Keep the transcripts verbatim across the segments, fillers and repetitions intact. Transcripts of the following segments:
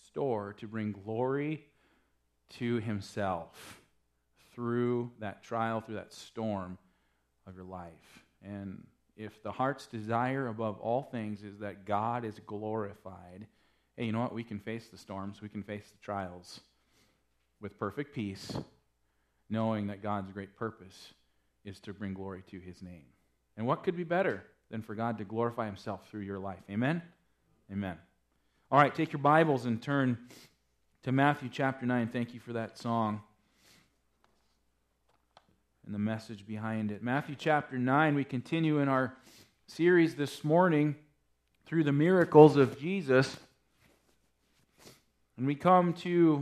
store to bring glory to himself through that trial, through that storm of your life. And if the heart's desire above all things is that God is glorified, hey, you know what? We can face the storms, we can face the trials with perfect peace, knowing that God's great purpose is to bring glory to his name. And what could be better than for God to glorify himself through your life? Amen? Amen. All right, take your Bibles and turn to Matthew chapter nine. Thank you for that song and the message behind it. Matthew chapter nine, we continue in our series this morning through the miracles of Jesus. And we come to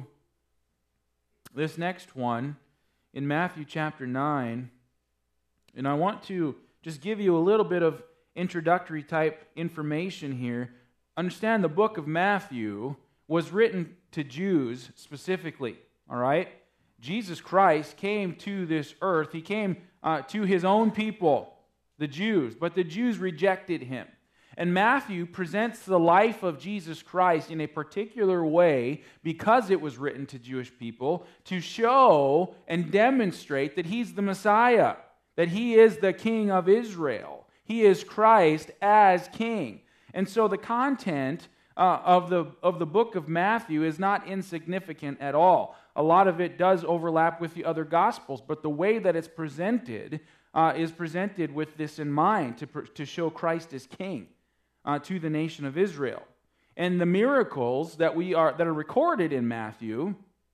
this next one in Matthew chapter nine. And I want to just give you a little bit of introductory type information here. Understand the book of Matthew was written to Jews specifically, all right? Jesus Christ came to this earth. He came uh, to his own people, the Jews, but the Jews rejected him. And Matthew presents the life of Jesus Christ in a particular way because it was written to Jewish people to show and demonstrate that he's the Messiah, that he is the King of Israel. He is Christ as King. And so the content uh, of the of the book of Matthew is not insignificant at all. A lot of it does overlap with the other Gospels, but the way that it's presented uh, is presented with this in mind, to, to show Christ as King uh, to the nation of Israel. And the miracles that we are that are recorded in Matthew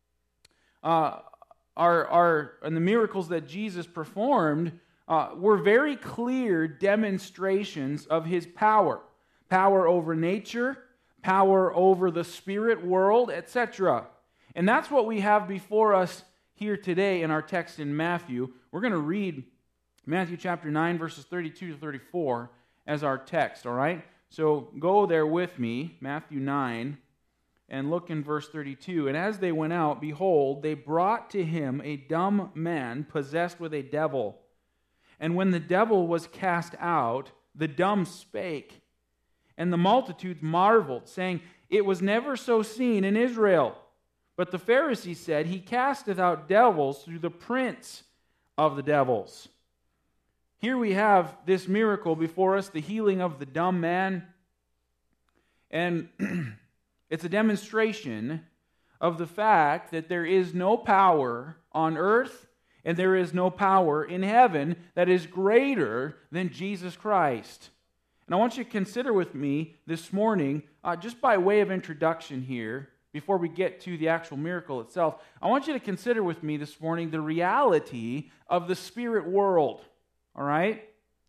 uh, are, are and the miracles that Jesus performed uh, were very clear demonstrations of his power. Power over nature, power over the spirit world, et cetera. And that's what we have before us here today in our text in Matthew. We're going to read Matthew chapter nine, verses thirty-two to thirty-four as our text, all right? So go there with me, Matthew nine, and look in verse thirty-two. And as they went out, behold, they brought to him a dumb man possessed with a devil. And when the devil was cast out, the dumb spake. And the multitudes marveled, saying, It was never so seen in Israel. But the Pharisees said, He casteth out devils through the prince of the devils. Here we have this miracle before us, the healing of the dumb man. And it's a demonstration of the fact that there is no power on earth and there is no power in heaven that is greater than Jesus Christ. And I want you to consider with me this morning, uh, just by way of introduction here, before we get to the actual miracle itself, I want you to consider with me this morning the reality of the spirit world. All right?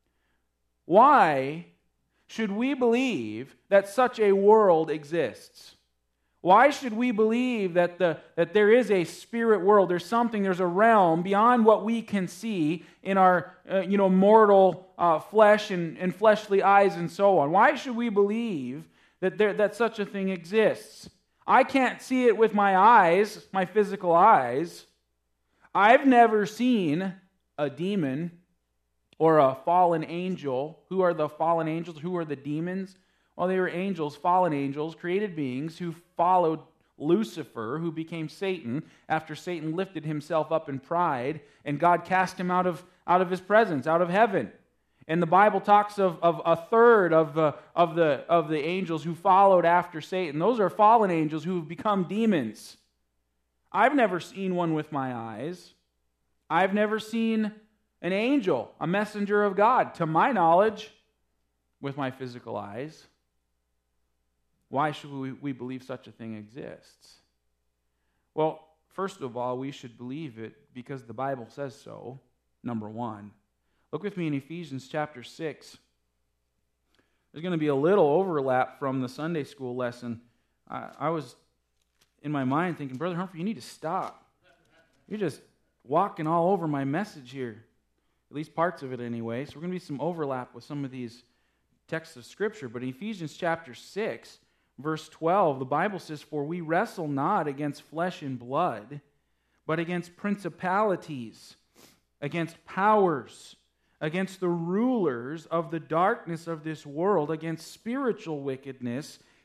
Why should we believe that such a world exists? Why should we believe that the that there is a spirit world? There's something, there's a realm beyond what we can see in our uh, you know mortal uh, flesh and, and fleshly eyes and so on. Why should we believe that there that such a thing exists? I can't see it with my eyes, my physical eyes. I've never seen a demon or a fallen angel. Who are the fallen angels? Who are the demons? Well, they were angels, fallen angels, created beings who followed Lucifer, who became Satan, after Satan lifted himself up in pride, and God cast him out of, out of his presence, out of heaven. And the Bible talks of, of a third of, uh, of, the, of the angels who followed after Satan. Those are fallen angels who have become demons. I've never seen one with my eyes. I've never seen an angel, a messenger of God, to my knowledge, with my physical eyes. Why should we, we believe such a thing exists? Well, first of all, we should believe it because the Bible says so, number one. Look with me in Ephesians chapter six. There's going to be a little overlap from the Sunday school lesson. I, I was in my mind thinking, Brother Humphrey, you need to stop. You're just walking all over my message here, at least parts of it anyway. So we're going to be some overlap with some of these texts of Scripture. But in Ephesians chapter six, verse twelve, the Bible says, For we wrestle not against flesh and blood, but against principalities, against powers, against the rulers of the darkness of this world, against spiritual wickedness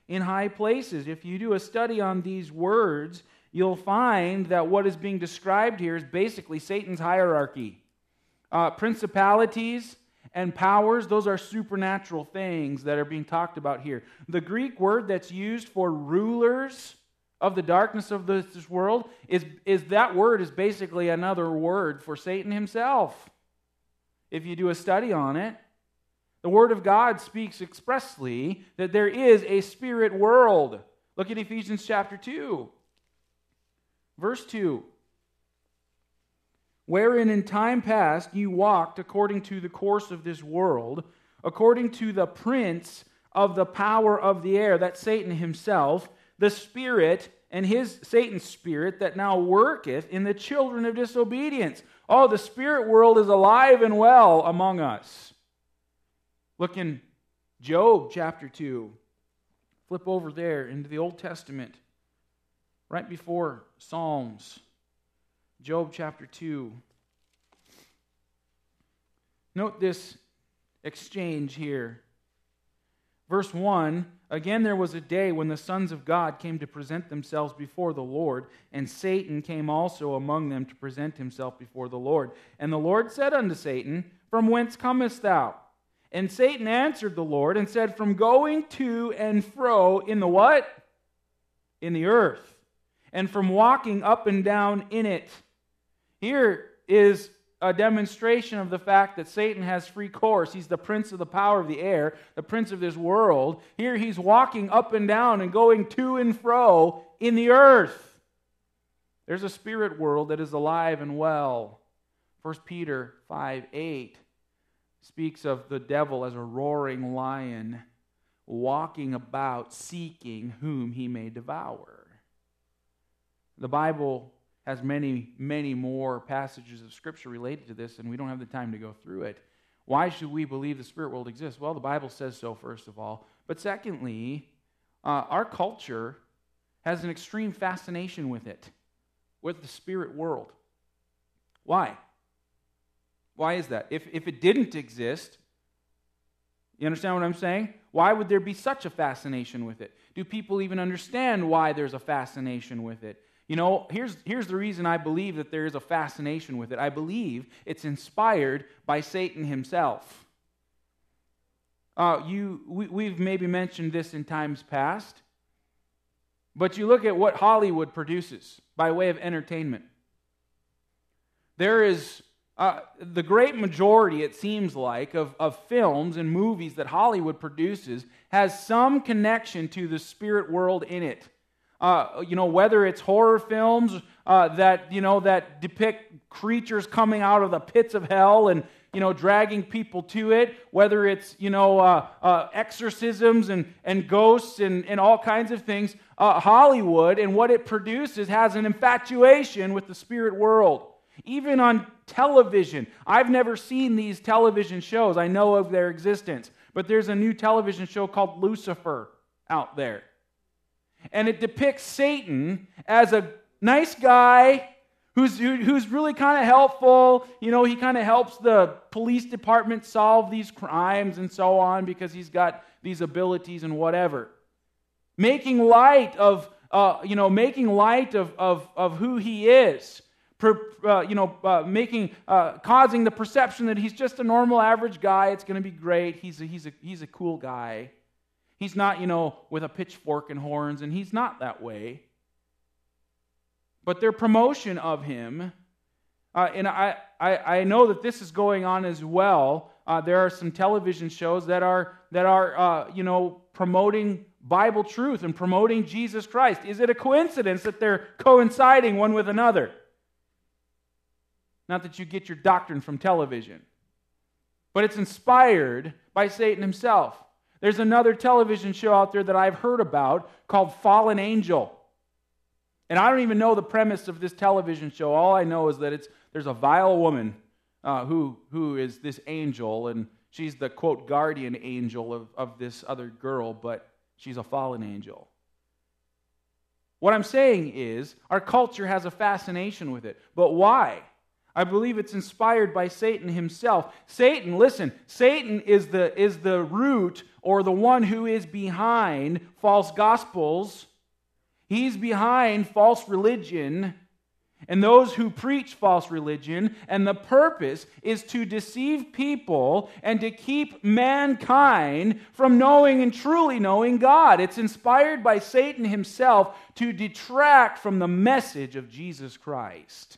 in high places. If you do a study on these words, you'll find that what is being described here is basically Satan's hierarchy. Uh, principalities and powers, those are supernatural things that are being talked about here. The Greek word that's used for rulers of the darkness of this, this world, is, is that word is basically another word for Satan himself. If you do a study on it, the Word of God speaks expressly that there is a spirit world. Look at Ephesians chapter two, verse two. Wherein in time past you walked according to the course of this world, according to the prince of the power of the air, that's Satan himself, the spirit and his, Satan's spirit, that now worketh in the children of disobedience. Oh, the spirit world is alive and well among us. Look in Job chapter two. Flip over there into the Old Testament, right before Psalms. Job chapter two. Note this exchange here. Verse one, again there was a day when the sons of God came to present themselves before the Lord, and Satan came also among them to present himself before the Lord. And the Lord said unto Satan, From whence comest thou? And Satan answered the Lord and said, From going to and fro in the what? In the earth. And from walking up and down in it. Here is a demonstration of the fact that Satan has free course. He's the prince of the power of the air, the prince of this world. Here he's walking up and down and going to and fro in the earth. There's a spirit world that is alive and well. First Peter five eight speaks of the devil as a roaring lion walking about seeking whom he may devour. The Bible has many, many more passages of Scripture related to this, and we don't have the time to go through it. Why should we believe the spirit world exists? Well, the Bible says so, first of all. But secondly, uh, our culture has an extreme fascination with it, with the spirit world. Why? Why is that? If, if it didn't exist, you understand what I'm saying? Why would there be such a fascination with it? Do people even understand why there's a fascination with it? You know, here's, here's the reason I believe that there is a fascination with it. I believe it's inspired by Satan himself. Uh, you, we, we've maybe mentioned this in times past, but you look at what Hollywood produces by way of entertainment. There is uh, the great majority, it seems like, of, of films and movies that Hollywood produces has some connection to the spirit world in it. Uh, you know, whether it's horror films uh, that, you know, that depict creatures coming out of the pits of hell and, you know, dragging people to it, whether it's, you know, uh, uh, exorcisms and, and ghosts and, and all kinds of things, uh, Hollywood and what it produces has an infatuation with the spirit world. Even on television, I've never seen these television shows. I know of their existence, but there's a new television show called Lucifer out there. And it depicts Satan as a nice guy who's who, who's really kind of helpful. You know, he kind of helps the police department solve these crimes and so on because he's got these abilities and whatever. Making light of, uh, you know, making light of of, of who he is. Per, uh, you know, uh, making, uh, causing the perception that he's just a normal, average guy. It's going to be great. He's a, he's a, he's a cool guy. He's not, you know, with a pitchfork and horns, and he's not that way. But their promotion of him, uh, and I, I, I know that this is going on as well. Uh, there are some television shows that are that are, uh, you know, promoting Bible truth and promoting Jesus Christ. Is it a coincidence that they're coinciding one with another? Not that you get your doctrine from television, but it's inspired by Satan himself. There's another television show out there that I've heard about called Fallen Angel. And I don't even know the premise of this television show. All I know is that it's there's a vile woman uh, who who is this angel, and she's the, quote, guardian angel of, of this other girl, but she's a fallen angel. What I'm saying is, our culture has a fascination with it. But why? I believe it's inspired by Satan himself. Satan, listen, Satan is the, is the root or the one who is behind false gospels. He's behind false religion and those who preach false religion. And the purpose is to deceive people and to keep mankind from knowing and truly knowing God. It's inspired by Satan himself to detract from the message of Jesus Christ.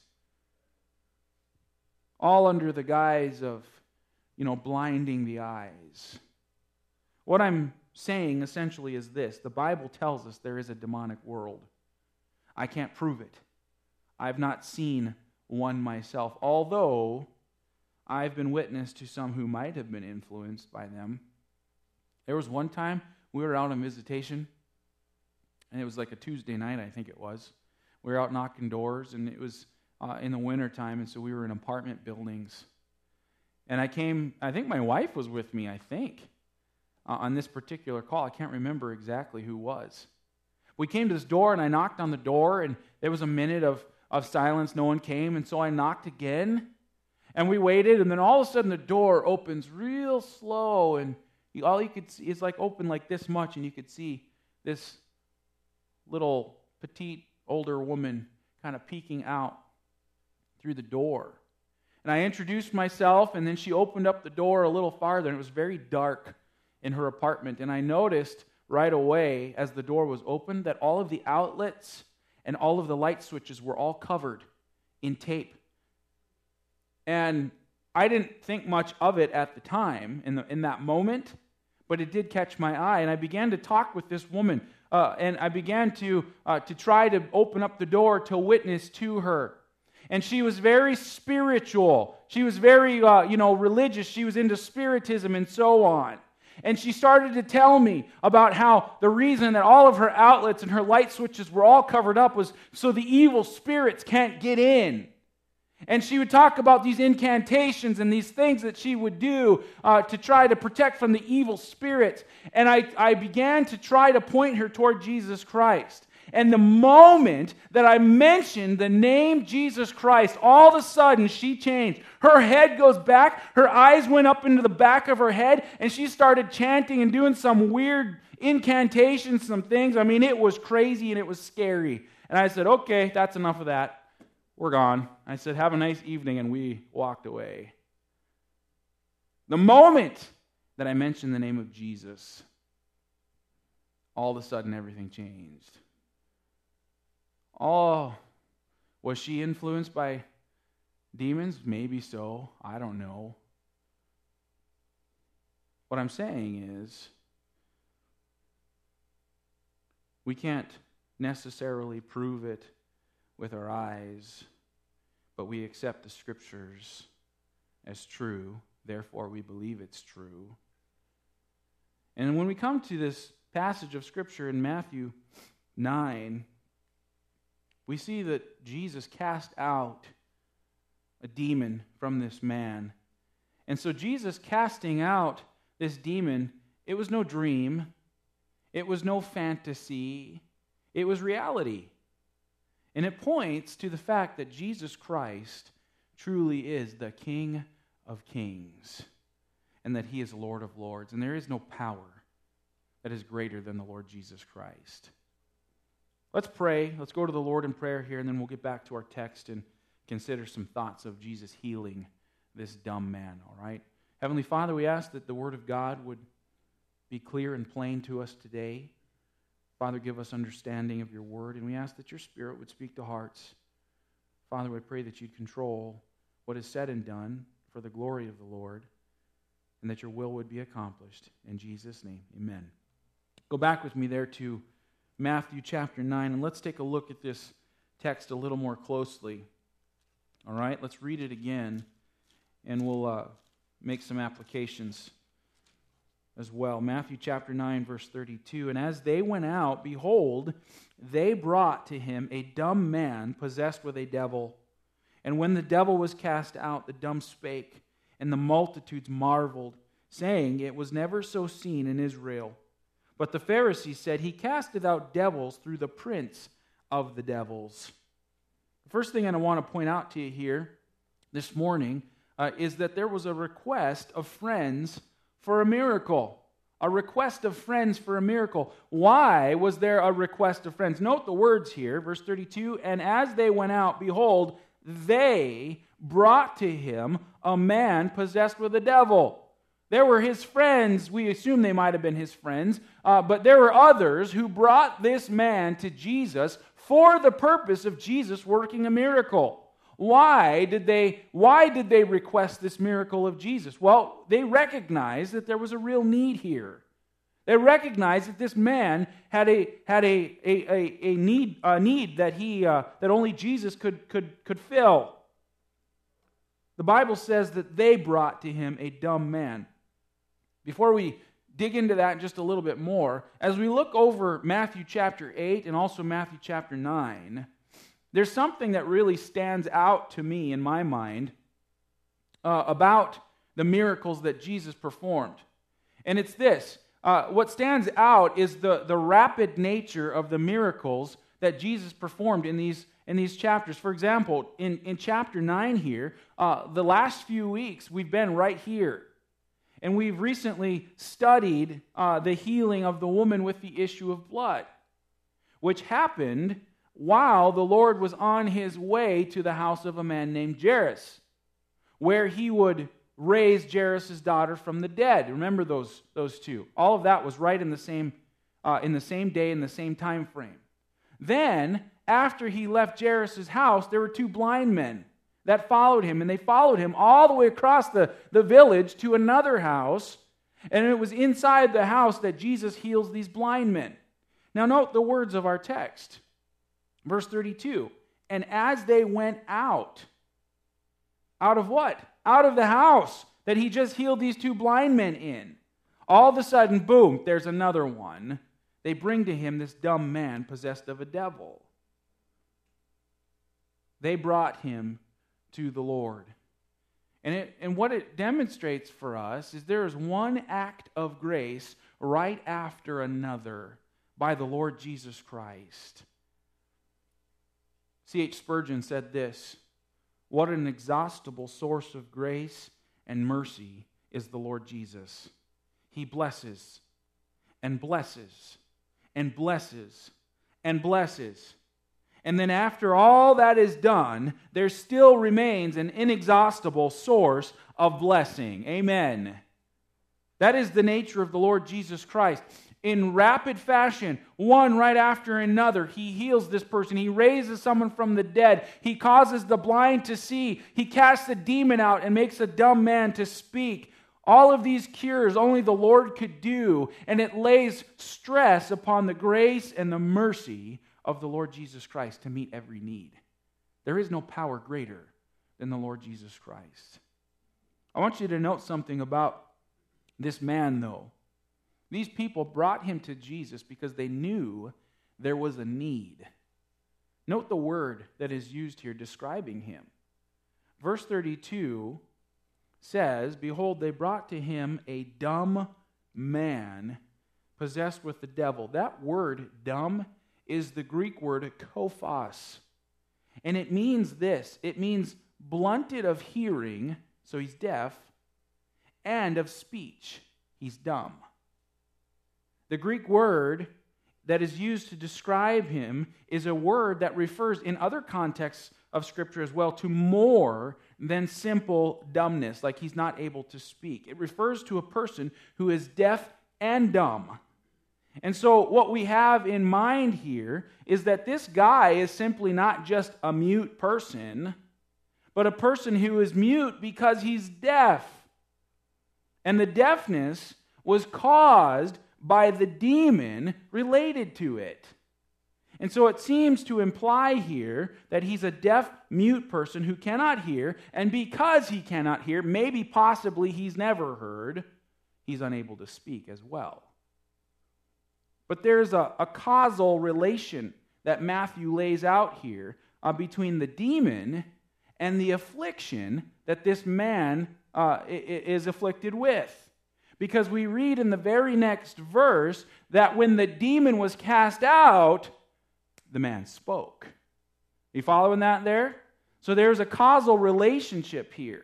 All under the guise of, you know, blinding the eyes. What I'm saying essentially is this. The Bible tells us there is a demonic world. I can't prove it. I've not seen one myself, although I've been witness to some who might have been influenced by them. There was one time we were out on visitation, and it was like a Tuesday night, I think it was. We were out knocking doors, and it was Uh, in the wintertime, and so we were in apartment buildings. And I came, I think my wife was with me, I think, uh, on this particular call. I can't remember exactly who was. We came to this door, and I knocked on the door, and there was a minute of, of silence. No one came, and so I knocked again, and we waited, and then all of a sudden the door opens real slow, and you, all you could see is like open like this much, and you could see this little petite older woman kind of peeking out through the door. And I introduced myself, and then she opened up the door a little farther, and it was very dark in her apartment. And I noticed right away, as the door was opened, that all of the outlets and all of the light switches were all covered in tape. And I didn't think much of it at the time, in, the, in that moment, but it did catch my eye. And I began to talk with this woman, uh, and I began to, uh, to try to open up the door to witness to her. And she was very spiritual. She was very, uh, you know, religious. She was into spiritism and so on. And she started to tell me about how the reason that all of her outlets and her light switches were all covered up was so the evil spirits can't get in. And she would talk about these incantations and these things that she would do uh, to try to protect from the evil spirits. And I, I began to try to point her toward Jesus Christ. And the moment that I mentioned the name Jesus Christ, all of a sudden she changed. Her head goes back, her eyes went up into the back of her head, and she started chanting and doing some weird incantations, some things. I mean, it was crazy and it was scary. And I said, okay, that's enough of that. We're gone. I said, have a nice evening, and we walked away. The moment that I mentioned the name of Jesus, all of a sudden everything changed. Oh, was she influenced by demons? Maybe so. I don't know. What I'm saying is, we can't necessarily prove it with our eyes, but we accept the Scriptures as true. Therefore, we believe it's true. And when we come to this passage of Scripture in Matthew nine, we see that Jesus cast out a demon from this man. And so Jesus casting out this demon, it was no dream. It was no fantasy. It was reality. And it points to the fact that Jesus Christ truly is the King of Kings and that He is Lord of Lords. And there is no power that is greater than the Lord Jesus Christ. Let's pray. Let's go to the Lord in prayer here, and then we'll get back to our text and consider some thoughts of Jesus healing this dumb man, all right? Heavenly Father, we ask that the Word of God would be clear and plain to us today. Father, give us understanding of your Word, and we ask that your Spirit would speak to hearts. Father, we pray that you'd control what is said and done for the glory of the Lord, and that your will would be accomplished. In Jesus' name, amen. Go back with me there to Matthew chapter nine, and let's take a look at this text a little more closely. All right, let's read it again, and we'll uh, make some applications as well. Matthew chapter nine, verse thirty-two, and as they went out, behold, they brought to him a dumb man possessed with a devil. And when the devil was cast out, the dumb spake, and the multitudes marveled, saying, it was never so seen in Israel. But the Pharisees said, he casteth out devils through the prince of the devils. The first thing I want to point out to you here this morning uh, is that there was a request of friends for a miracle. A request of friends for a miracle. Why was there a request of friends? Note the words here, verse thirty-two, and as they went out, behold, they brought to him a man possessed with a devil. There were his friends, we assume they might have been his friends, uh, but there were others who brought this man to Jesus for the purpose of Jesus working a miracle. Why did they, why did they request this miracle of Jesus? Well, they recognized that there was a real need here. They recognized that this man had a had a a, a, a need a need that he uh, that only Jesus could could could fill. The Bible says that they brought to him a dumb man. Before we dig into that just a little bit more, as we look over Matthew chapter eight and also Matthew chapter nine, there's something that really stands out to me in my mind uh, about the miracles that Jesus performed. And it's this. Uh, what stands out is the, the rapid nature of the miracles that Jesus performed in these, in these chapters. For example, in, in chapter nine here, uh, the last few weeks we've been right here. And we've recently studied uh, the healing of the woman with the issue of blood, which happened while the Lord was on his way to the house of a man named Jairus, where he would raise Jairus' daughter from the dead. Remember those, those two. All of that was right in the same uh, in the same day, in the same time frame. Then, after he left Jairus' house, there were two blind men that followed him, and they followed him all the way across the, the village to another house, and it was inside the house that Jesus heals these blind men. Now note the words of our text. Verse thirty-two, and as they went out, out of what? Out of the house that he just healed these two blind men in. All of a sudden, boom, there's another one. They bring to him this dumb man possessed of a devil. They brought him to the Lord. And, it, and what it demonstrates for us is there is one act of grace right after another by the Lord Jesus Christ. C H Spurgeon said this, what an inexhaustible source of grace and mercy is the Lord Jesus. He blesses and blesses and blesses and blesses. And then after all that is done, there still remains an inexhaustible source of blessing. Amen. That is the nature of the Lord Jesus Christ. In rapid fashion, one right after another, he heals this person. He raises someone from the dead. He causes the blind to see. He casts a demon out and makes a dumb man to speak. All of these cures only the Lord could do, and it lays stress upon the grace and the mercy of the Lord Jesus Christ to meet every need. There is no power greater than the Lord Jesus Christ. I want you to note something about this man, though. These people brought him to Jesus because they knew there was a need. Note the word that is used here describing him. Verse thirty-two says, behold, they brought to him a dumb man possessed with the devil. That word, dumb, is the Greek word kophos. And it means this. It means blunted of hearing, so he's deaf, and of speech, he's dumb. The Greek word that is used to describe him is a word that refers in other contexts of Scripture as well to more than simple dumbness, like he's not able to speak. It refers to a person who is deaf and dumb. And so what we have in mind here is that this guy is simply not just a mute person, but a person who is mute because he's deaf. And the deafness was caused by the demon related to it. And so it seems to imply here that he's a deaf, mute person who cannot hear, and because he cannot hear, maybe possibly he's never heard, he's unable to speak as well. But there's a, a causal relation that Matthew lays out here uh, between the demon and the affliction that this man uh, is afflicted with. Because we read in the very next verse that when the demon was cast out, the man spoke. You following that there? So there's a causal relationship here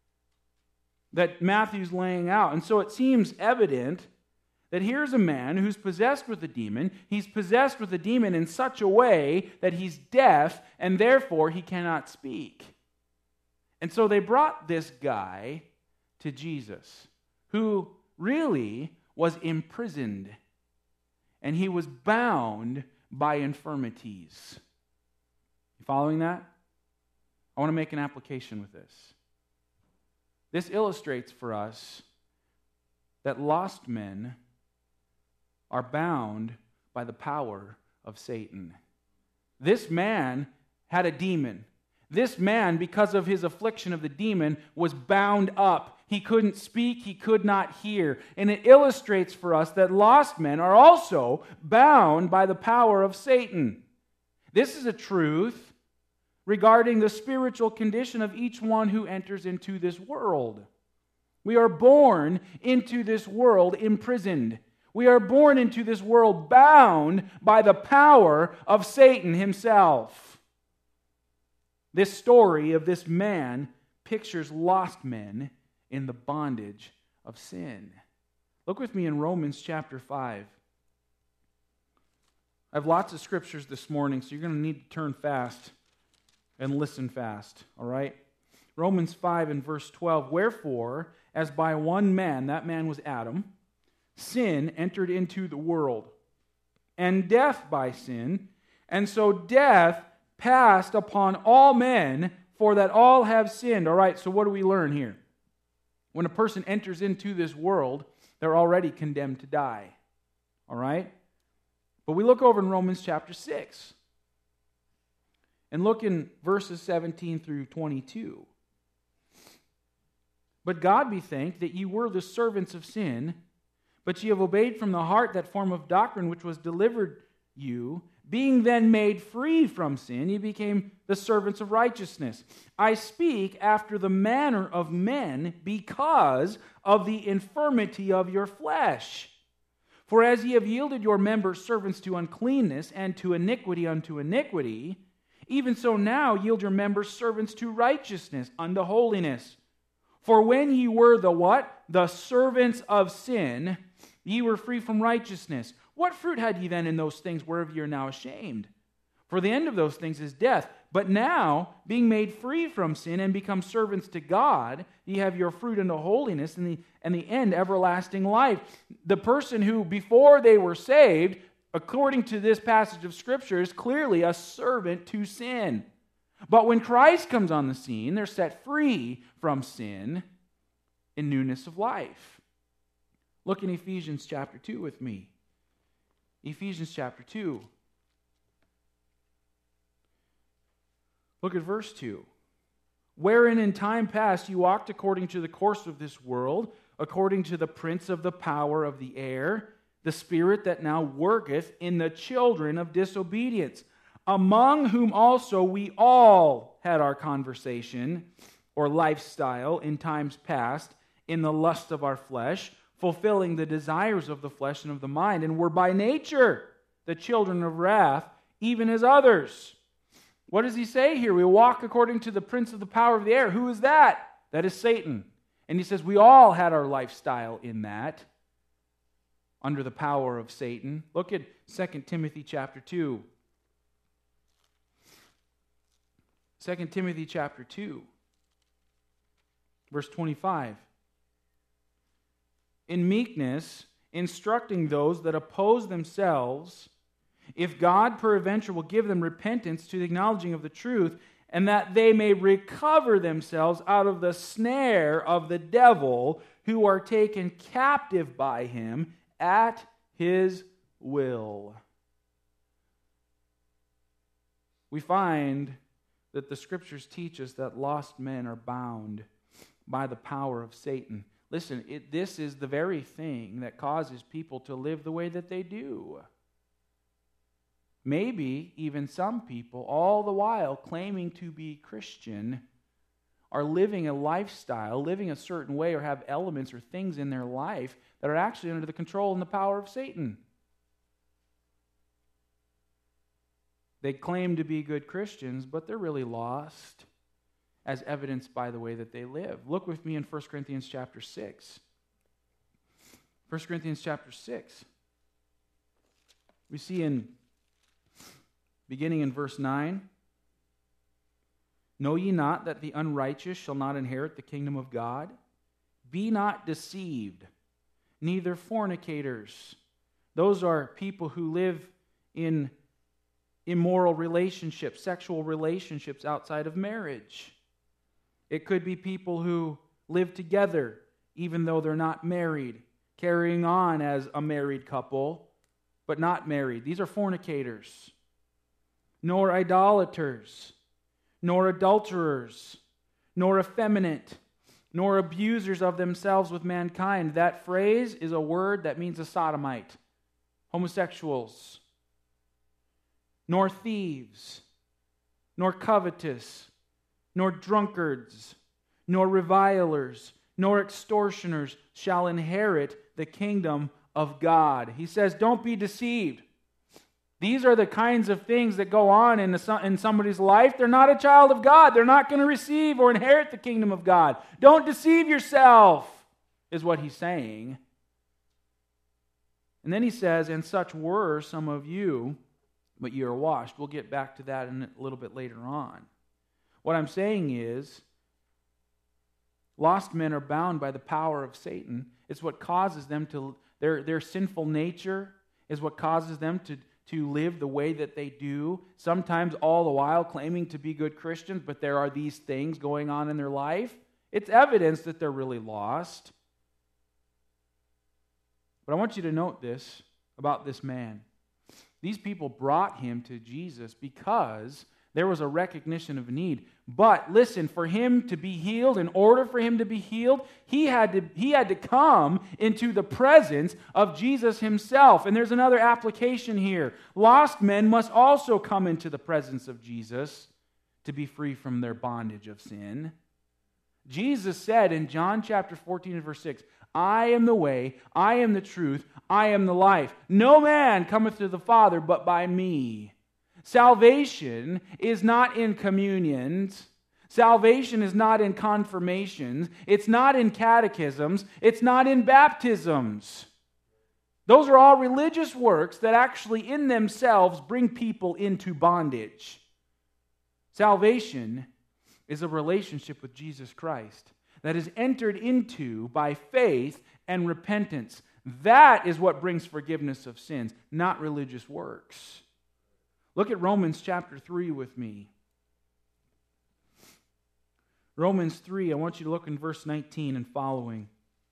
that Matthew's laying out. And so it seems evident that here's a man who's possessed with a demon. He's possessed with a demon in such a way that he's deaf, and therefore he cannot speak. And so they brought this guy to Jesus, who really was imprisoned, and he was bound by infirmities. You following that? I want to make an application with this. This illustrates for us that lost men are bound by the power of Satan. This man had a demon. This man, because of his affliction of the demon, was bound up. He couldn't speak, he could not hear. And it illustrates for us that lost men are also bound by the power of Satan. This is a truth regarding the spiritual condition of each one who enters into this world. We are born into this world imprisoned. We are born into this world bound by the power of Satan himself. This story of this man pictures lost men in the bondage of sin. Look with me in Romans chapter five. I have lots of scriptures this morning, so you're going to need to turn fast and listen fast, all right? Romans five and verse twelve, wherefore, as by one man, that man was Adam, sin entered into the world, and death by sin, and so death passed upon all men, for that all have sinned. All right, so what do we learn here? When a person enters into this world, they're already condemned to die. All right? But we look over in Romans chapter six. And look in verses seventeen through twenty-two. But God be thanked that ye were the servants of sin, but ye have obeyed from the heart that form of doctrine which was delivered you. Being then made free from sin, ye became the servants of righteousness. I speak after the manner of men because of the infirmity of your flesh. For as ye have yielded your members servants to uncleanness, and to iniquity unto iniquity, even so now yield your members servants to righteousness unto holiness. For when ye were the what? The servants of sin, ye were free from righteousness. What fruit had ye then in those things whereof ye are now ashamed? For the end of those things is death. But now, being made free from sin and become servants to God, ye have your fruit unto holiness, and the, and the end everlasting life. The person who, before they were saved, according to this passage of Scripture, is clearly a servant to sin. But when Christ comes on the scene, they're set free from sin in newness of life. Look in Ephesians chapter two with me. Ephesians chapter two. Look at verse two. Wherein in time past you walked according to the course of this world, according to the prince of the power of the air, the spirit that now worketh in the children of disobedience, among whom also we all had our conversation or lifestyle in times past, in the lust of our flesh, fulfilling the desires of the flesh and of the mind, and were by nature the children of wrath, even as others. What does he say here? We walk according to the prince of the power of the air. Who is that? That is Satan. And he says we all had our lifestyle in that, under the power of Satan. Look at Second Timothy chapter two. Second Timothy chapter two, verse twenty-five. In meekness, instructing those that oppose themselves, if God peradventure will give them repentance to the acknowledging of the truth, and that they may recover themselves out of the snare of the devil, who are taken captive by him at his will. We find that the Scriptures teach us that lost men are bound by the power of Satan. Listen, it, this is the very thing that causes people to live the way that they do. Maybe even some people, all the while claiming to be Christian, are living a lifestyle, living a certain way, or have elements or things in their life that are actually under the control and the power of Satan. They claim to be good Christians, but they're really lost. as evidenced by the way that they live. Look with me in First Corinthians chapter six. First Corinthians chapter six. We see in, beginning in verse nine, "Know ye not that the unrighteous shall not inherit the kingdom of God? Be not deceived, neither fornicators." Those are people who live in immoral relationships, sexual relationships outside of marriage. It could be people who live together even though they're not married, carrying on as a married couple, but not married. These are fornicators. Nor idolaters, nor adulterers, nor effeminate, nor abusers of themselves with mankind. That phrase is a word that means a sodomite. Homosexuals. Nor thieves, nor covetous, nor drunkards, nor revilers, nor extortioners shall inherit the kingdom of God. He says, don't be deceived. These are the kinds of things that go on in, a, in somebody's life. They're not a child of God. They're not going to receive or inherit the kingdom of God. Don't deceive yourself, is what he's saying. And then he says, and such were some of you, but you are washed. We'll get back to that in a little bit later on. What I'm saying is, lost men are bound by the power of Satan. It's what causes them to, their, their sinful nature is what causes them to, to live the way that they do, sometimes all the while claiming to be good Christians, but there are these things going on in their life. It's evidence that they're really lost. But I want you to note this about this man. These people brought him to Jesus because there was a recognition of need. But listen, for him to be healed, in order for him to be healed, he had to, he had to come into the presence of Jesus himself. And there's another application here. Lost men must also come into the presence of Jesus to be free from their bondage of sin. Jesus said in John chapter fourteen and verse six, I am the way, I am the truth, I am the life. No man cometh to the Father but by me. Salvation is not in communions. Salvation is not in confirmations. It's not in catechisms. It's not in baptisms. Those are all religious works that actually in themselves bring people into bondage. Salvation is a relationship with Jesus Christ that is entered into by faith and repentance. That is what brings forgiveness of sins, not religious works. Look at Romans chapter three with me. Romans three, I want you to look in verse nineteen and following.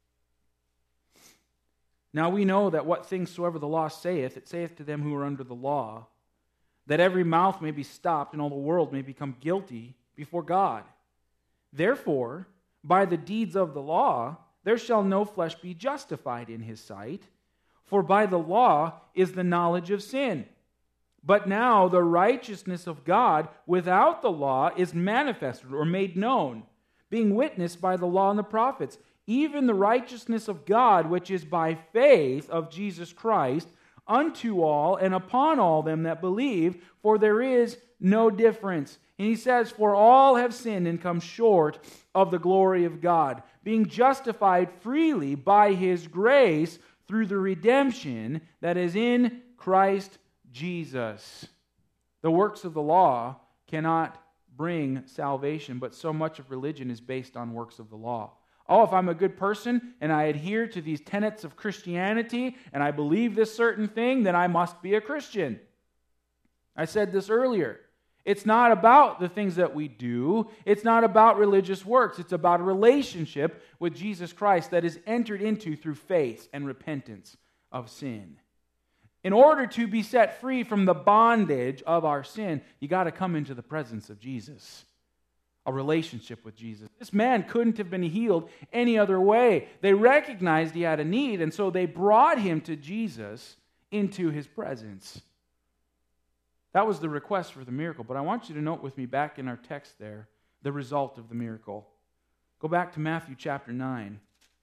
Now we know that what things soever the law saith, it saith to them who are under the law, that every mouth may be stopped and all the world may become guilty before God. Therefore, by the deeds of the law, there shall no flesh be justified in his sight, for by the law is the knowledge of sin. But now the righteousness of God without the law is manifested or made known, being witnessed by the law and the prophets, even the righteousness of God which is by faith of Jesus Christ unto all and upon all them that believe, for there is no difference. And he says, for all have sinned and come short of the glory of God, being justified freely by his grace through the redemption that is in Christ Jesus. The works of the law cannot bring salvation, but so much of religion is based on works of the law. Oh, if I'm a good person and I adhere to these tenets of Christianity and I believe this certain thing, then I must be a Christian. I said this earlier. It's not about the things that we do. It's not about religious works. It's about a relationship with Jesus Christ that is entered into through faith and repentance of sin. In order to be set free from the bondage of our sin, you got to come into the presence of Jesus. A relationship with Jesus. This man couldn't have been healed any other way. They recognized he had a need, and so they brought him to Jesus into his presence. That was the request for the miracle. But I want you to note with me back in our text there, the result of the miracle. Go back to Matthew chapter nine.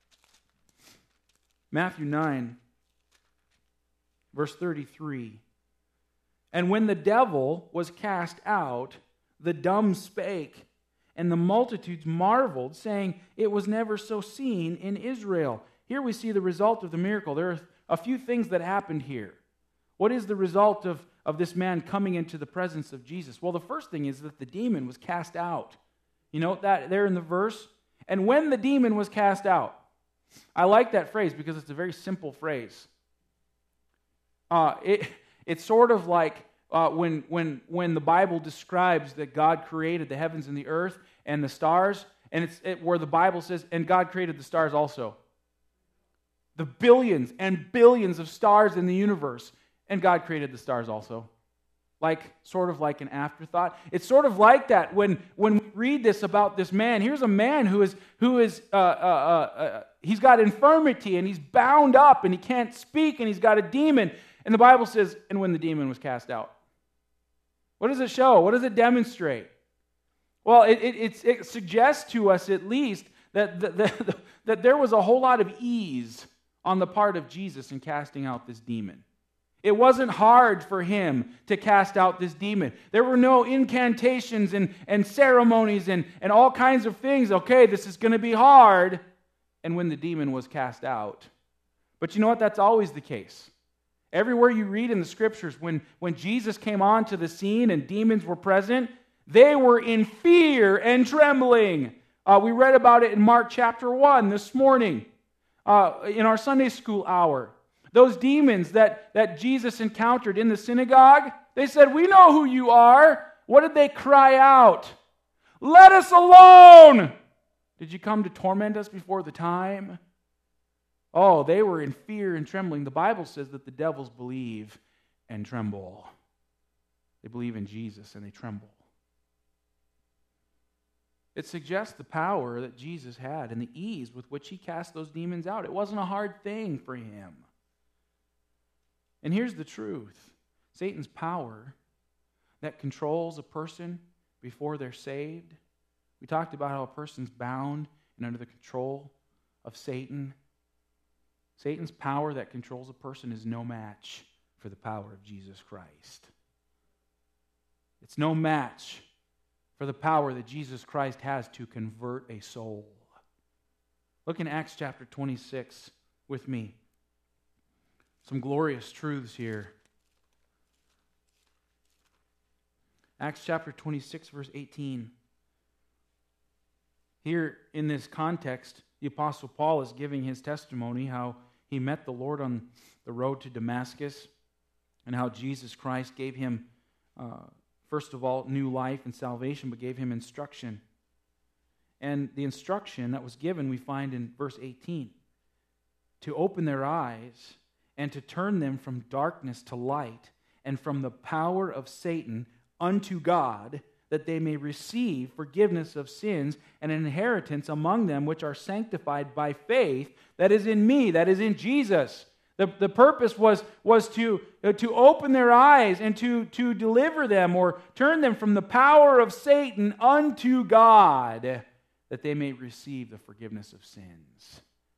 Matthew nine, verse thirty-three. And when the devil was cast out, the dumb spake, And the multitudes marveled, saying, "It was never so seen in Israel." Here we see the result of the miracle. There are a few things that happened here. What is the result of, of this man coming into the presence of Jesus? Well, the first thing is that the demon was cast out. You know that there in the verse? And when the demon was cast out. I like that phrase because it's a very simple phrase. Uh, it, it's sort of like uh, when, when, when the Bible describes that God created the heavens and the earth and the stars, and it's it, where the Bible says, and God created the stars also. The billions and billions of stars in the universe, and God created the stars also. Like, sort of like an afterthought. It's sort of like that when, when we read this about this man. Here's a man who is, who is uh, uh, uh, uh, he's got infirmity, and he's bound up, and he can't speak, and he's got a demon. And the Bible says, and when the demon was cast out. What does it show? What does it demonstrate? Well, it, it, it suggests to us at least that, the, the, that there was a whole lot of ease on the part of Jesus in casting out this demon. It wasn't hard for him to cast out this demon. There were no incantations and, and ceremonies and, and all kinds of things. Okay, this is going to be hard. And when the demon was cast out. But you know what? That's always the case. Everywhere you read in the Scriptures, when, when Jesus came onto the scene and demons were present, they were in fear and trembling. Uh, we read about it in Mark chapter one this morning uh, in our Sunday school hour. Those demons that, that Jesus encountered in the synagogue, they said, "We know who you are." What did they cry out? "Let us alone! Did you come to torment us before the time?" Oh, they were in fear and trembling. The Bible says that the devils believe and tremble. They believe in Jesus and they tremble. It suggests the power that Jesus had and the ease with which he cast those demons out. It wasn't a hard thing for him. And here's the truth. Satan's power that controls a person before they're saved. We talked about how a person's bound and under the control of Satan. Satan's power that controls a person is no match for the power of Jesus Christ. It's no match for the power that Jesus Christ has to convert a soul. Look in Acts chapter twenty-six with me. Some glorious truths here. Acts chapter twenty-six, verse eighteen. Here in this context, the Apostle Paul is giving his testimony how he met the Lord on the road to Damascus and how Jesus Christ gave him, uh, first of all, new life and salvation, but gave him instruction. And the instruction that was given we find in verse eighteen. To open their eyes and to turn them from darkness to light and from the power of Satan unto God, that they may receive forgiveness of sins and an inheritance among them which are sanctified by faith that is in me, that is in Jesus. The, the purpose was, was to, uh, to open their eyes and to, to deliver them or turn them from the power of Satan unto God, that they may receive the forgiveness of sins.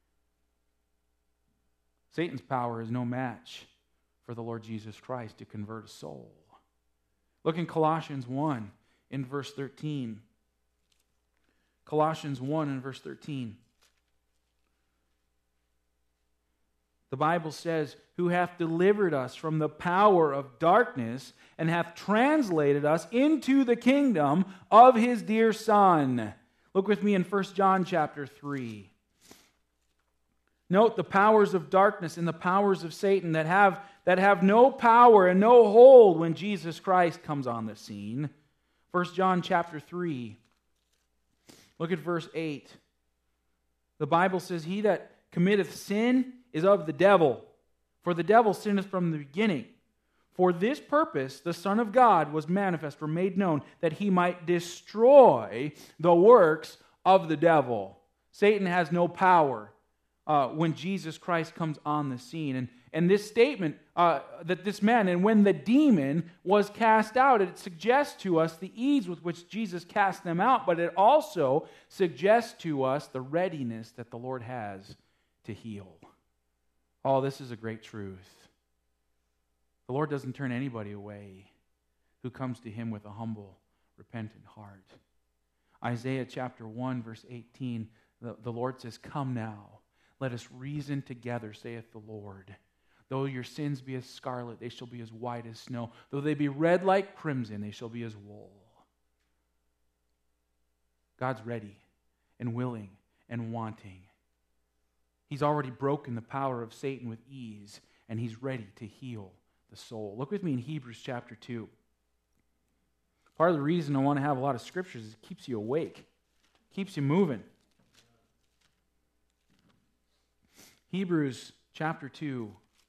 Satan's power is no match for the Lord Jesus Christ to convert a soul. Look in Colossians one in verse thirteen. Colossians one in verse thirteen. The Bible says, "Who hath delivered us from the power of darkness and hath translated us into the kingdom of his dear Son." Look with me in First John chapter three. Note the powers of darkness and the powers of Satan that have, that have no power and no hold when Jesus Christ comes on the scene. First John chapter three. Look at verse eight. The Bible says, "He that committeth sin is of the devil, for the devil sinneth from the beginning. For this purpose the Son of God was manifest or made known, that he might destroy the works of the devil." Satan has no power uh, when Jesus Christ comes on the scene. And, and this statement uh, that this man, and when the demon was cast out, it suggests to us the ease with which Jesus cast them out, but it also suggests to us the readiness that the Lord has to heal. Oh, this is a great truth. The Lord doesn't turn anybody away who comes to him with a humble, repentant heart. Isaiah chapter one, verse eighteen, the, the Lord says, "Come now, let us reason together, saith the Lord. Though your sins be as scarlet, they shall be as white as snow. Though they be red like crimson, they shall be as wool." God's ready and willing and wanting. He's already broken the power of Satan with ease, and He's ready to heal the soul. Look with me in Hebrews chapter two. Part of the reason I want to have a lot of scriptures is it keeps you awake, keeps you moving. Hebrews chapter two.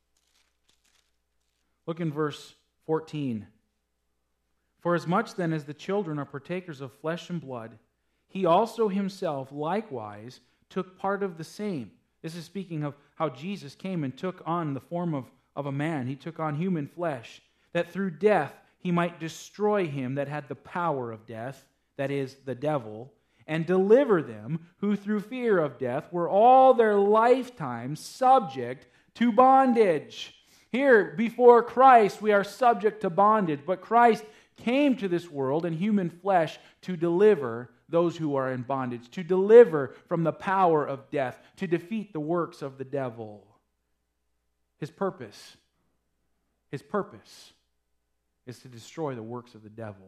Look in verse fourteen. "For as much then as the children are partakers of flesh and blood, He also Himself likewise took part of the same." This is speaking of how Jesus came and took on the form of, of a man. He took on human flesh, that through death He might destroy him that had the power of death, that is, the devil, and deliver them who through fear of death were all their lifetime subject to bondage. Here, before Christ, we are subject to bondage, but Christ came to this world in human flesh to deliver those who are in bondage, to deliver from the power of death, to defeat the works of the devil. His purpose, His purpose is to destroy the works of the devil.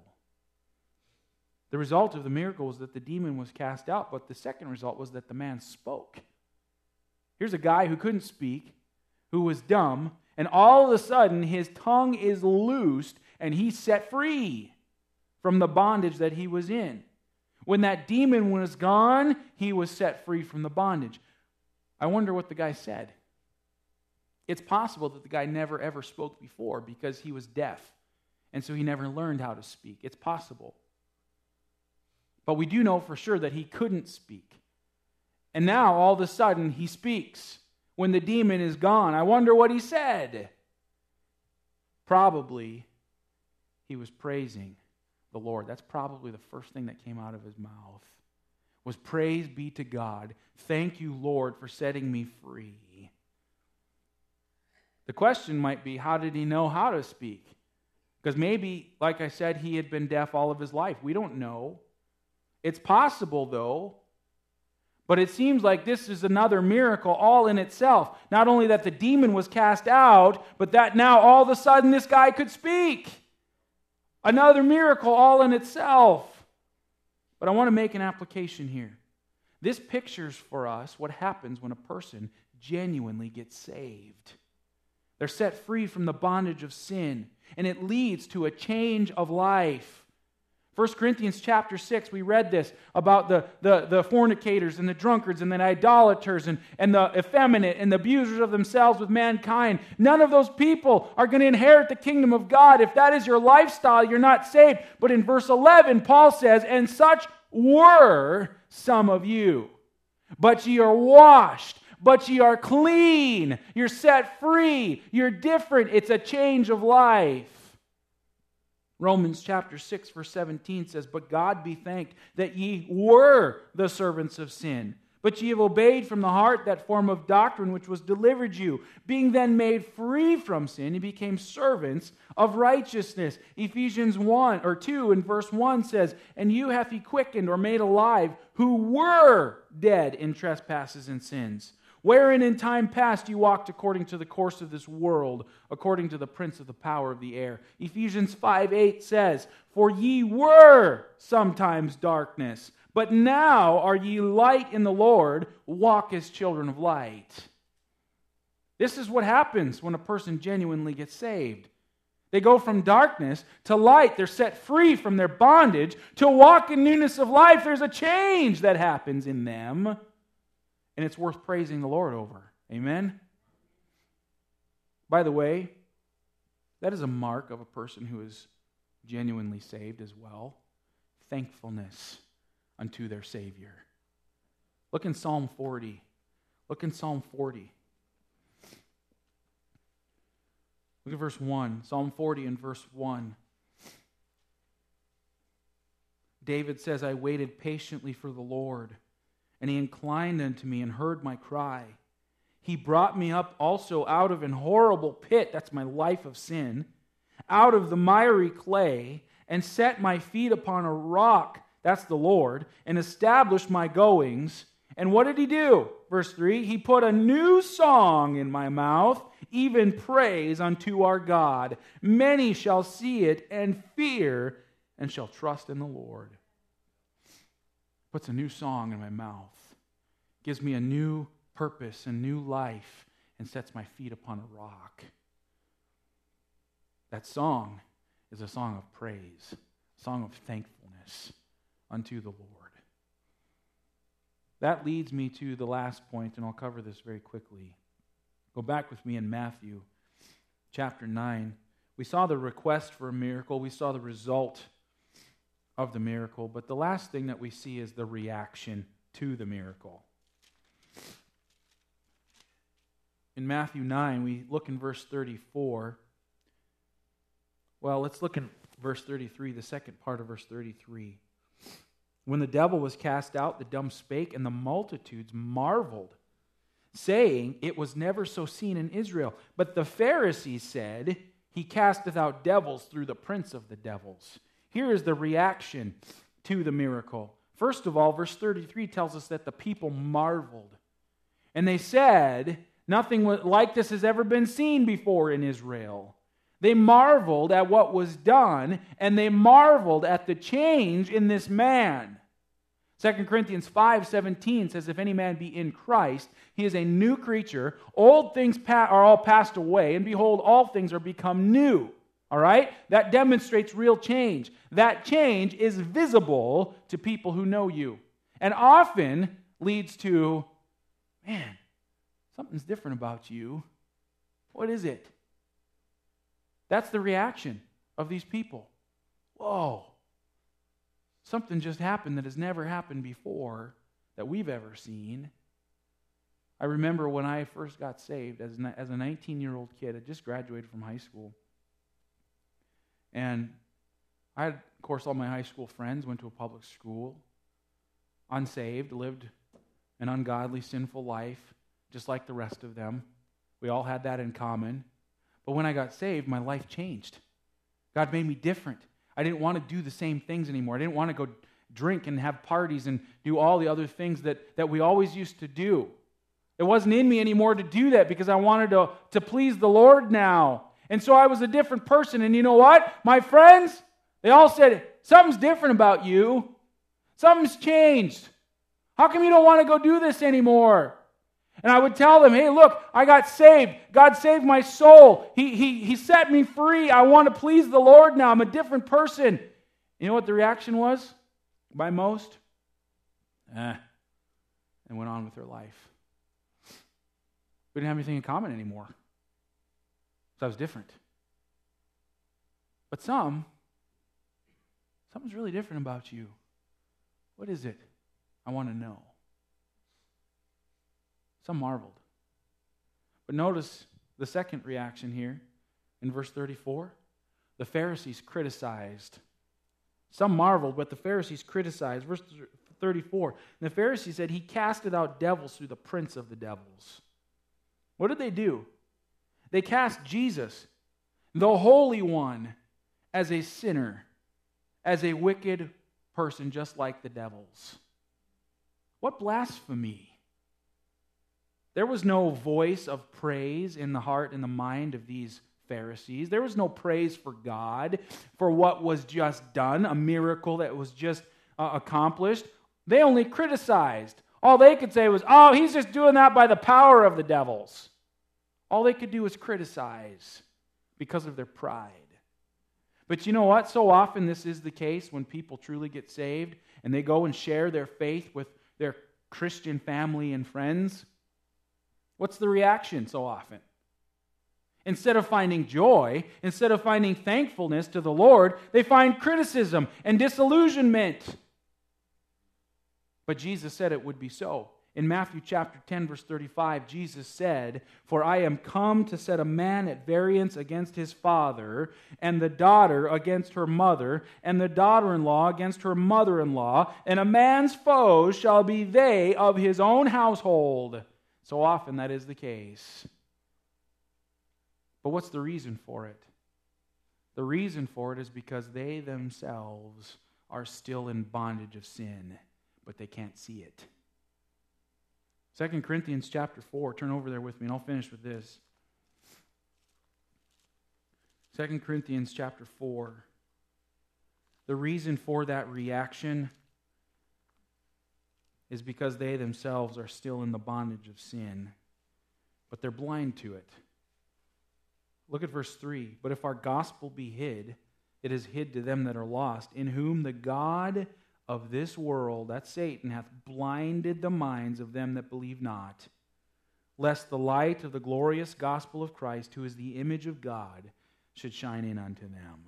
The result of the miracle was that the demon was cast out, but the second result was that the man spoke. Here's a guy who couldn't speak, who was dumb, and all of a sudden his tongue is loosed and he's set free from the bondage that he was in. When that demon was gone, he was set free from the bondage. I wonder what the guy said. It's possible that the guy never ever spoke before because he was deaf. And so he never learned how to speak. It's possible. But we do know for sure that he couldn't speak. And now, all of a sudden, he speaks when the demon is gone. I wonder what he said. Probably he was praising the Lord. That's probably the first thing that came out of his mouth. Was praise be to God. Thank you, Lord, for setting me free. The question might be, how did he know how to speak? Because maybe, like I said, he had been deaf all of his life. We don't know. It's possible, though. But it seems like this is another miracle all in itself. Not only that the demon was cast out, but that now all of a sudden this guy could speak. Another miracle all in itself. But I want to make an application here. This pictures for us what happens when a person genuinely gets saved. They're set free from the bondage of sin, and it leads to a change of life. First Corinthians chapter six, we read this about the, the, the fornicators and the drunkards and the idolaters and, and the effeminate and the abusers of themselves with mankind. None of those people are going to inherit the kingdom of God. If that is your lifestyle, you're not saved. But in verse eleven, Paul says, "And such were some of you, but ye are washed, but ye are clean, you're set free, you're different." It's a change of life. Romans chapter six verse seventeen says, "But God be thanked that ye were the servants of sin, but ye have obeyed from the heart that form of doctrine which was delivered you. Being then made free from sin, ye became servants of righteousness." Ephesians one or two in verse one says, "And you hath he quickened or made alive who were dead in trespasses and sins, wherein in time past you walked according to the course of this world, according to the prince of the power of the air." Ephesians five eight says, "For ye were sometimes darkness, but now are ye light in the Lord, walk as children of light." This is what happens when a person genuinely gets saved. They go from darkness to light. They're set free from their bondage to walk in newness of life. There's a change that happens in them. And it's worth praising the Lord over. Amen? By the way, that is a mark of a person who is genuinely saved as well. Thankfulness unto their Savior. Look in Psalm forty. Look in Psalm forty. Look at verse one. Psalm forty and verse one. David says, "I waited patiently for the Lord, and he inclined unto me and heard my cry. He brought me up also out of an horrible pit," that's my life of sin, "out of the miry clay, and set my feet upon a rock," that's the Lord, and established my goings. And what did he do? Verse three, he put a new song in my mouth, even praise unto our God. Many shall see it and fear and shall trust in the Lord. Puts a new song in my mouth, gives me a new purpose and new life, and sets my feet upon a rock. That song is a song of praise, a song of thankfulness unto the Lord. That leads me to the last point, and I'll cover this very quickly. Go back with me in Matthew chapter nine. We saw the request for a miracle. We saw the result of the miracle. But the last thing that we see is the reaction to the miracle. In Matthew nine, we look in verse thirty-four. Well, let's look in verse thirty-three, the second part of verse thirty-three. When the devil was cast out, the dumb spake, and the multitudes marveled, saying, it was never so seen in Israel. But the Pharisees said, he casteth out devils through the prince of the devils. Here is the reaction to the miracle. First of all, verse thirty-three tells us that the people marveled. And they said, nothing like this has ever been seen before in Israel. They marveled at what was done, and they marveled at the change in this man. Second Corinthians five seventeen says, if any man be in Christ, he is a new creature. Old things are all passed away, and behold, all things are become new. All right? That demonstrates real change. That change is visible to people who know you, and often leads to, man, something's different about you. What is it? That's the reaction of these people. Whoa. Something just happened that has never happened before that we've ever seen. I remember when I first got saved as as a nineteen-year-old kid. I just graduated from high school. And I had, of course, all my high school friends, went to a public school, unsaved, lived an ungodly, sinful life, just like the rest of them. We all had that in common. But when I got saved, my life changed. God made me different. I didn't want to do the same things anymore. I didn't want to go drink and have parties and do all the other things that, that we always used to do. It wasn't in me anymore to do that because I wanted to, to please the Lord now. And so I was a different person. And you know what? My friends, they all said, something's different about you. Something's changed. How come you don't want to go do this anymore? And I would tell them, hey, look, I got saved. God saved my soul. He, he, he set me free. I want to please the Lord now. I'm a different person. You know what the reaction was by most? Eh. And went on with their life. We didn't have anything in common anymore. So I was different. But some, something's really different about you. What is it? I want to know. Some marveled. But notice the second reaction here in verse thirty-four. The Pharisees criticized. Some marveled, but the Pharisees criticized. Verse thirty-four. And the Pharisees said, he casted out devils through the prince of the devils. What did they do? They cast Jesus, the Holy One, as a sinner, as a wicked person, just like the devils. What blasphemy! There was no voice of praise in the heart and the mind of these Pharisees. There was no praise for God for what was just done, a miracle that was just uh, accomplished. They only criticized. All they could say was, oh, he's just doing that by the power of the devils. All they could do was criticize because of their pride. But you know what? So often this is the case when people truly get saved and they go and share their faith with their Christian family and friends. What's the reaction so often? Instead of finding joy, instead of finding thankfulness to the Lord, they find criticism and disillusionment. But Jesus said it would be so. In Matthew chapter ten, verse thirty-five, Jesus said, for I am come to set a man at variance against his father, and the daughter against her mother, and the daughter-in-law against her mother-in-law, and a man's foes shall be they of his own household. So often that is the case. But what's the reason for it? The reason for it is because they themselves are still in bondage of sin, but they can't see it. Second Corinthians chapter four, turn over there with me and I'll finish with this. Second Corinthians chapter four. The reason for that reaction is because they themselves are still in the bondage of sin, but they're blind to it. Look at verse three. But if our gospel be hid, it is hid to them that are lost, in whom the God of this world, that's Satan, hath blinded the minds of them that believe not, lest the light of the glorious gospel of Christ, who is the image of God, should shine in unto them.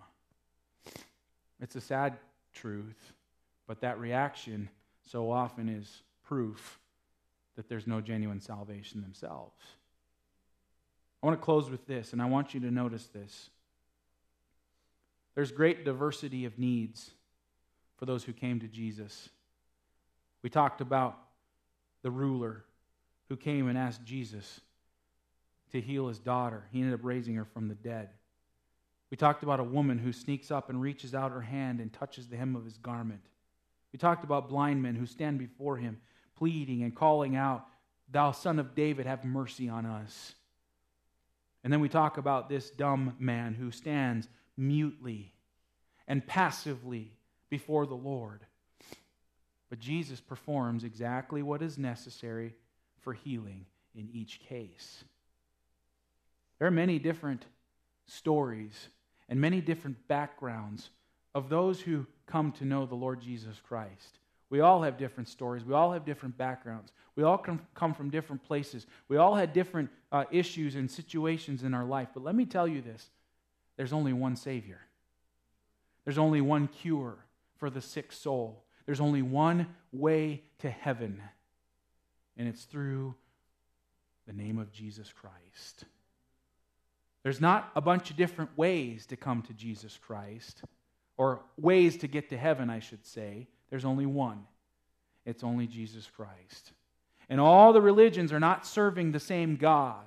It's a sad truth, but that reaction so often is proof that there's no genuine salvation themselves. I want to close with this, and I want you to notice this. There's great diversity of needs for those who came to Jesus. We talked about the ruler who came and asked Jesus to heal his daughter. He ended up raising her from the dead. We talked about a woman who sneaks up and reaches out her hand and touches the hem of his garment. We talked about blind men who stand before him, pleading and calling out, "Thou Son of David, have mercy on us." And then we talk about this dumb man who stands mutely and passively before the Lord. But Jesus performs exactly what is necessary for healing in each case. There are many different stories and many different backgrounds of those who come to know the Lord Jesus Christ. We all have different stories. We all have different backgrounds. We all come, come from different places. We all had different uh, issues and situations in our life. But let me tell you this. There's only one Savior. There's only one cure for the sick soul. There's only one way to heaven. And it's through the name of Jesus Christ. There's not a bunch of different ways to come to Jesus Christ, or ways to get to heaven, I should say. There's only one. It's only Jesus Christ. And all the religions are not serving the same God.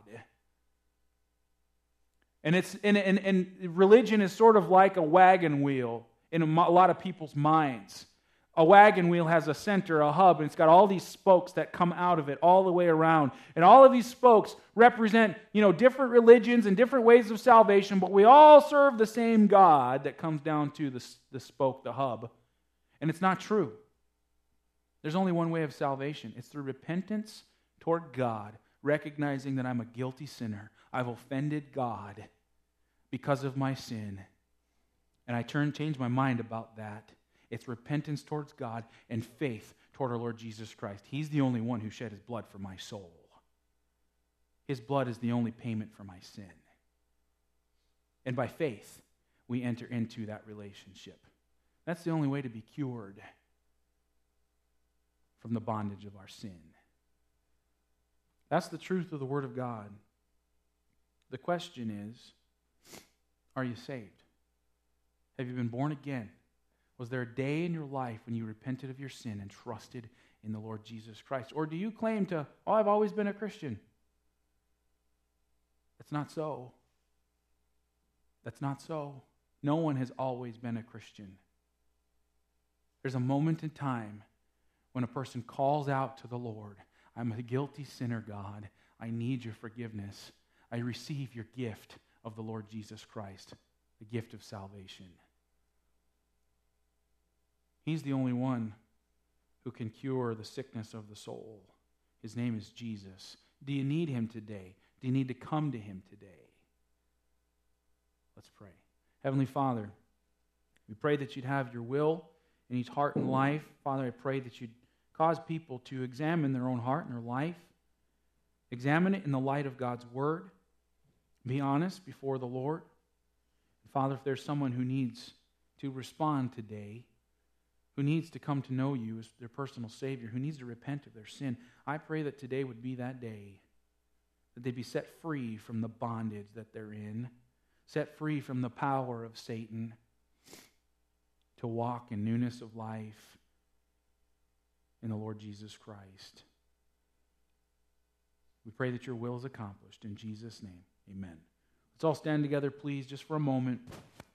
And it's and, and, and religion is sort of like a wagon wheel in a, a lot of people's minds. A wagon wheel has a center, a hub, and it's got all these spokes that come out of it all the way around. And all of these spokes represent, you know, different religions and different ways of salvation, but we all serve the same God that comes down to the, the spoke, the hub. And it's not true. There's only one way of salvation. It's through repentance toward God, recognizing that I'm a guilty sinner. I've offended God because of my sin. And I turn, change my mind about that. It's repentance towards God and faith toward our Lord Jesus Christ. He's the only one who shed his blood for my soul. His blood is the only payment for my sin. And by faith, we enter into that relationship. That's the only way to be cured from the bondage of our sin. That's the truth of the Word of God. The question is, are you saved? Have you been born again? Was there a day in your life when you repented of your sin and trusted in the Lord Jesus Christ? Or do you claim to, oh, I've always been a Christian? That's not so. That's not so. No one has always been a Christian. There's a moment in time when a person calls out to the Lord, I'm a guilty sinner, God. I need your forgiveness. I receive your gift of the Lord Jesus Christ, the gift of salvation. He's the only one who can cure the sickness of the soul. His name is Jesus. Do you need him today? Do you need to come to him today? Let's pray. Heavenly Father, we pray that you'd have your will in each heart and life. Father, I pray that you'd cause people to examine their own heart and their life. Examine it in the light of God's Word. Be honest before the Lord. Father, if there's someone who needs to respond today, who needs to come to know you as their personal Savior, who needs to repent of their sin, I pray that today would be that day, that they'd be set free from the bondage that they're in, set free from the power of Satan, to walk in newness of life in the Lord Jesus Christ. We pray that your will is accomplished. In Jesus' name, amen. Let's all stand together, please, just for a moment.